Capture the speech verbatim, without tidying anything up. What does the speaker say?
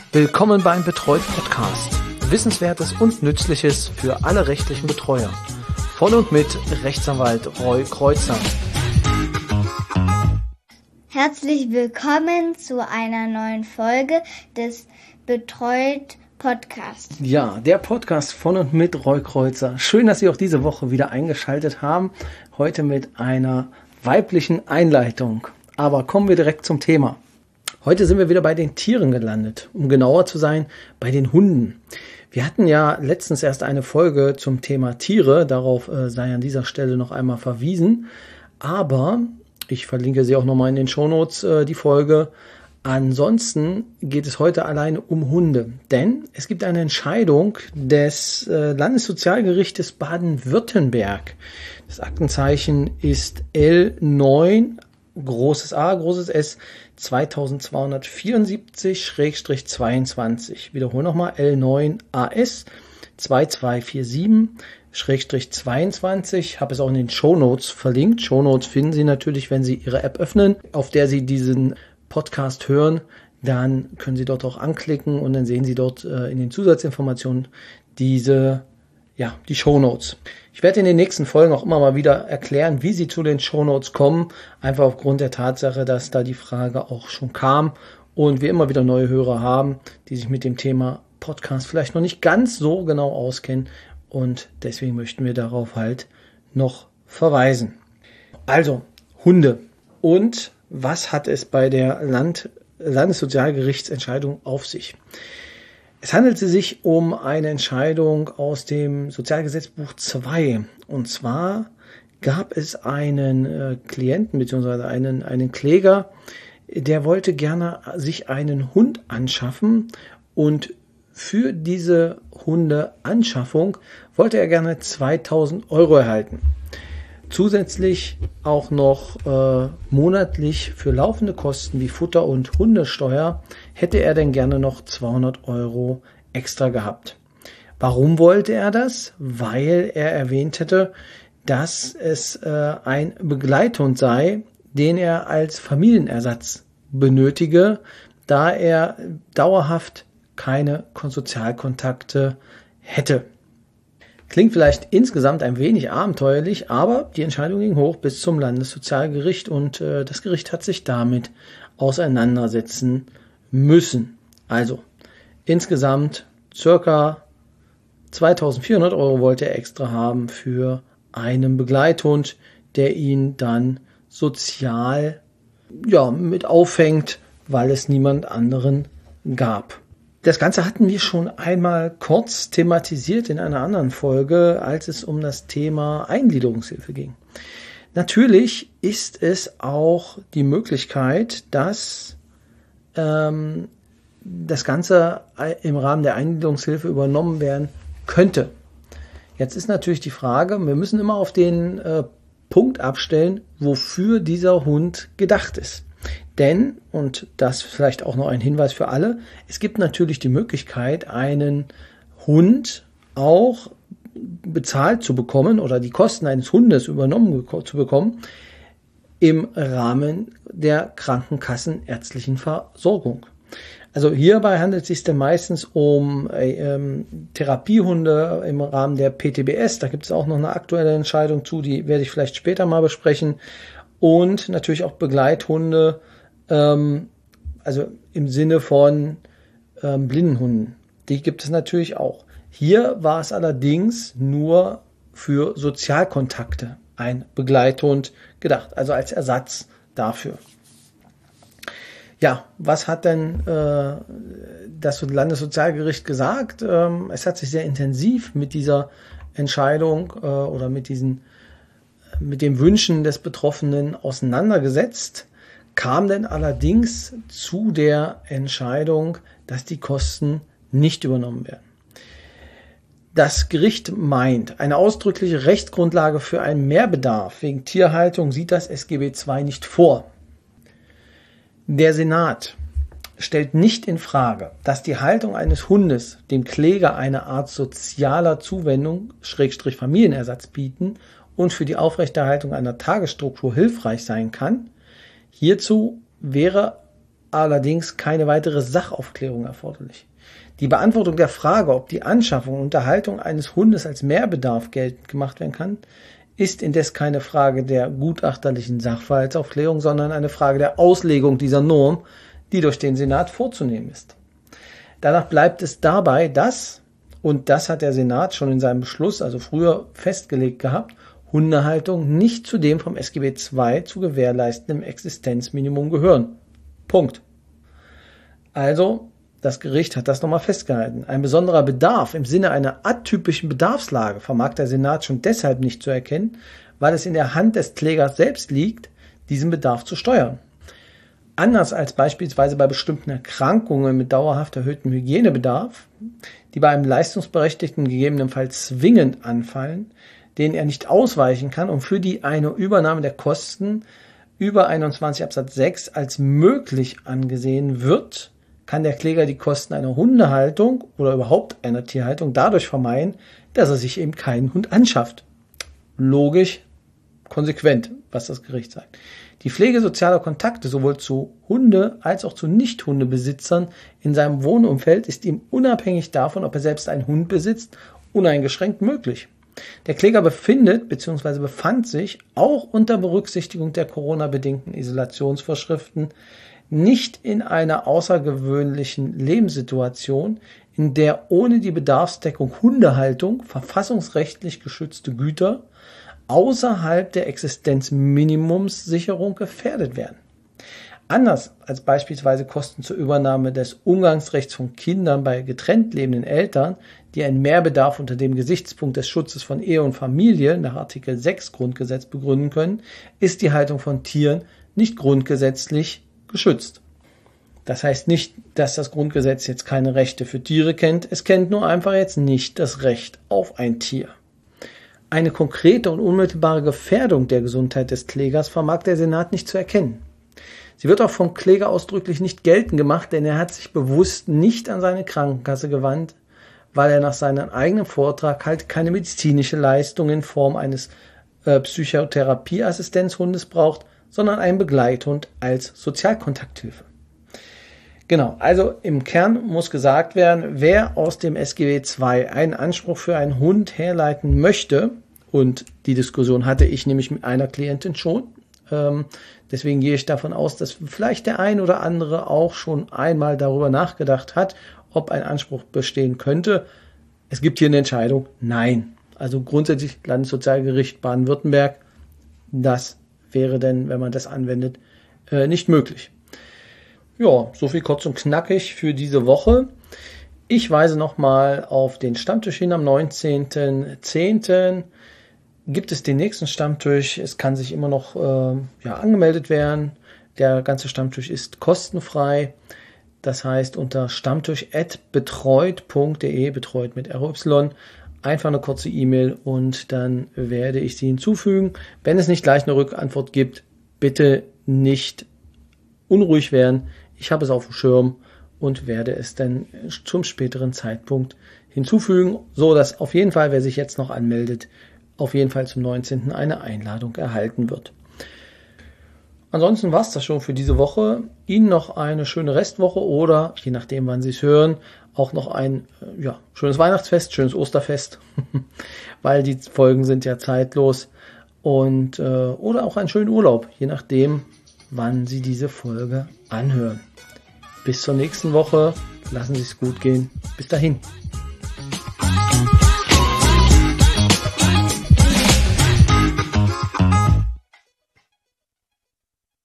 Willkommen beim Betreut Podcast. Wissenswertes und Nützliches für alle rechtlichen Betreuer. Von und mit Rechtsanwalt Roy Kreuzer. Herzlich willkommen zu einer neuen Folge des Betreut Podcasts. Ja, der Podcast von und mit Roy Kreuzer. Schön, dass Sie auch diese Woche wieder eingeschaltet haben. Heute mit einer weiblichen Einleitung. Aber kommen wir direkt zum Thema. Heute sind wir wieder bei den Tieren gelandet, um genauer zu sein, bei den Hunden. Wir hatten ja letztens erst eine Folge zum Thema Tiere, darauf äh, sei an dieser Stelle noch einmal verwiesen, aber ich verlinke sie auch nochmal in den Shownotes, äh, die Folge. Ansonsten geht es heute alleine um Hunde, denn es gibt eine Entscheidung des äh, Landessozialgerichtes Baden-Württemberg. Das Aktenzeichen ist L neun, großes A, großes S, zweitausendzweihundertvierundsiebzig zweiundzwanzig. Wiederhole nochmal, L neun A S zweitausendzweihundertvierundsiebzig zweiundzwanzig. Ich habe es auch in den Shownotes verlinkt. Shownotes finden Sie natürlich, wenn Sie Ihre App öffnen, auf der Sie diesen Podcast hören. Dann können Sie dort auch anklicken und dann sehen Sie dort äh, in den Zusatzinformationen diese, ja, die Shownotes. Ich werde in den nächsten Folgen auch immer mal wieder erklären, wie Sie zu den Shownotes kommen, einfach aufgrund der Tatsache, dass da die Frage auch schon kam und wir immer wieder neue Hörer haben, die sich mit dem Thema Podcast vielleicht noch nicht ganz so genau auskennen und deswegen möchten wir darauf halt noch verweisen. Also, Hunde. Und was hat es bei der Land- Landessozialgerichtsentscheidung auf sich? Es handelte sich um eine Entscheidung aus dem Sozialgesetzbuch zwei. Und zwar gab es einen äh, Klienten bzw. einen, einen Kläger, der wollte gerne sich einen Hund anschaffen und für diese Hundeanschaffung wollte er gerne zweitausend Euro erhalten. Zusätzlich auch noch äh, monatlich für laufende Kosten wie Futter und Hundesteuer hätte er denn gerne noch zweihundert Euro extra gehabt. Warum wollte er das? Weil er erwähnt hätte, dass es äh, ein Begleithund sei, den er als Familienersatz benötige, da er dauerhaft keine Sozialkontakte hätte. Klingt vielleicht insgesamt ein wenig abenteuerlich, aber die Entscheidung ging hoch bis zum Landessozialgericht und äh, das Gericht hat sich damit auseinandersetzen müssen. Also insgesamt circa zweitausendvierhundert Euro wollte er extra haben für einen Begleithund, der ihn dann sozial ja, mit auffängt, weil es niemand anderen gab. Das Ganze hatten wir schon einmal kurz thematisiert in einer anderen Folge, als es um das Thema Eingliederungshilfe ging. Natürlich ist es auch die Möglichkeit, dass ähm, das Ganze im Rahmen der Eingliederungshilfe übernommen werden könnte. Jetzt ist natürlich die Frage, wir müssen immer auf den äh, Punkt abstellen, wofür dieser Hund gedacht ist. Denn, und das vielleicht auch noch ein Hinweis für alle, es gibt natürlich die Möglichkeit, einen Hund auch bezahlt zu bekommen oder die Kosten eines Hundes übernommen zu bekommen im Rahmen der krankenkassenärztlichen Versorgung. Also hierbei handelt es sich dann meistens um äh, Therapiehunde im Rahmen der P T B S. Da gibt es auch noch eine aktuelle Entscheidung zu, die werde ich vielleicht später mal besprechen. Und natürlich auch Begleithunde, ähm, also im Sinne von ähm, Blindenhunden. Die gibt es natürlich auch. Hier war es allerdings nur für Sozialkontakte ein Begleithund gedacht, also als Ersatz dafür. Ja, was hat denn äh, das Landessozialgericht gesagt? Ähm, es hat sich sehr intensiv mit dieser Entscheidung äh, oder mit diesen mit den Wünschen des Betroffenen auseinandergesetzt, kam denn allerdings zu der Entscheidung, dass die Kosten nicht übernommen werden. Das Gericht meint, eine ausdrückliche Rechtsgrundlage für einen Mehrbedarf wegen Tierhaltung sieht das S G B zwei nicht vor. Der Senat stellt nicht in Frage, dass die Haltung eines Hundes dem Kläger eine Art sozialer Zuwendung, Schrägstrich Familienersatz bieten und für die Aufrechterhaltung einer Tagesstruktur hilfreich sein kann. Hierzu wäre allerdings keine weitere Sachaufklärung erforderlich. Die Beantwortung der Frage, ob die Anschaffung und Unterhaltung eines Hundes als Mehrbedarf geltend gemacht werden kann, ist indes keine Frage der gutachterlichen Sachverhaltsaufklärung, sondern eine Frage der Auslegung dieser Norm, die durch den Senat vorzunehmen ist. Danach bleibt es dabei, dass, und das hat der Senat schon in seinem Beschluss, also früher festgelegt gehabt, Hundehaltung nicht zu dem vom S G B zwei zu gewährleistenden Existenzminimum gehören. Punkt. Also, das Gericht hat das nochmal festgehalten. Ein besonderer Bedarf im Sinne einer atypischen Bedarfslage vermag der Senat schon deshalb nicht zu erkennen, weil es in der Hand des Klägers selbst liegt, diesen Bedarf zu steuern. Anders als beispielsweise bei bestimmten Erkrankungen mit dauerhaft erhöhtem Hygienebedarf, die bei einem Leistungsberechtigten gegebenenfalls zwingend anfallen, denen er nicht ausweichen kann und für die eine Übernahme der Kosten über einundzwanzig Absatz sechs als möglich angesehen wird, kann der Kläger die Kosten einer Hundehaltung oder überhaupt einer Tierhaltung dadurch vermeiden, dass er sich eben keinen Hund anschafft. Logisch, konsequent, was das Gericht sagt. Die Pflege sozialer Kontakte sowohl zu Hunde- als auch zu Nicht-Hundebesitzern in seinem Wohnumfeld ist ihm unabhängig davon, ob er selbst einen Hund besitzt, uneingeschränkt möglich. Der Kläger befindet bzw. befand sich auch unter Berücksichtigung der Corona-bedingten Isolationsvorschriften nicht in einer außergewöhnlichen Lebenssituation, in der ohne die Bedarfsdeckung Hundehaltung verfassungsrechtlich geschützte Güter außerhalb der Existenzminimumssicherung gefährdet werden. Anders als beispielsweise Kosten zur Übernahme des Umgangsrechts von Kindern bei getrennt lebenden Eltern, die einen Mehrbedarf unter dem Gesichtspunkt des Schutzes von Ehe und Familie nach Artikel sechs Grundgesetz begründen können, ist die Haltung von Tieren nicht grundgesetzlich geschützt. Das heißt nicht, dass das Grundgesetz jetzt keine Rechte für Tiere kennt, es kennt nur einfach jetzt nicht das Recht auf ein Tier. Eine konkrete und unmittelbare Gefährdung der Gesundheit des Klägers vermag der Senat nicht zu erkennen. Sie wird auch vom Kläger ausdrücklich nicht geltend gemacht, denn er hat sich bewusst nicht an seine Krankenkasse gewandt, weil er nach seinem eigenen Vortrag halt keine medizinische Leistung in Form eines äh, Psychotherapieassistenzhundes braucht, sondern einen Begleithund als Sozialkontakthilfe. Genau, also im Kern muss gesagt werden, wer aus dem S G B zwei einen Anspruch für einen Hund herleiten möchte, und die Diskussion hatte ich nämlich mit einer Klientin schon, ähm, deswegen gehe ich davon aus, dass vielleicht der ein oder andere auch schon einmal darüber nachgedacht hat, ob ein Anspruch bestehen könnte. Es gibt hier eine Entscheidung, nein. Also grundsätzlich Landessozialgericht Baden-Württemberg, das wäre denn, wenn man das anwendet, äh, nicht möglich. Ja, so viel kurz und knackig für diese Woche. Ich weise nochmal auf den Stammtisch hin am neunzehnten zehnten Gibt es den nächsten Stammtisch. Es kann sich immer noch äh, ja, angemeldet werden. Der ganze Stammtisch ist kostenfrei. Das heißt, unter stammtisch at betreut punkt de, betreut mit R Y, einfach eine kurze E-Mail und dann werde ich Sie hinzufügen. Wenn es nicht gleich eine Rückantwort gibt, bitte nicht unruhig werden. Ich habe es auf dem Schirm und werde es dann zum späteren Zeitpunkt hinzufügen, so dass auf jeden Fall, wer sich jetzt noch anmeldet, auf jeden Fall zum neunzehnten eine Einladung erhalten wird. Ansonsten war es das schon für diese Woche. Ihnen noch eine schöne Restwoche oder, je nachdem wann Sie es hören, auch noch ein ja, schönes Weihnachtsfest, schönes Osterfest, weil die Folgen sind ja zeitlos, und äh, oder auch einen schönen Urlaub, je nachdem, wann Sie diese Folge anhören. Bis zur nächsten Woche. Lassen Sie es gut gehen. Bis dahin.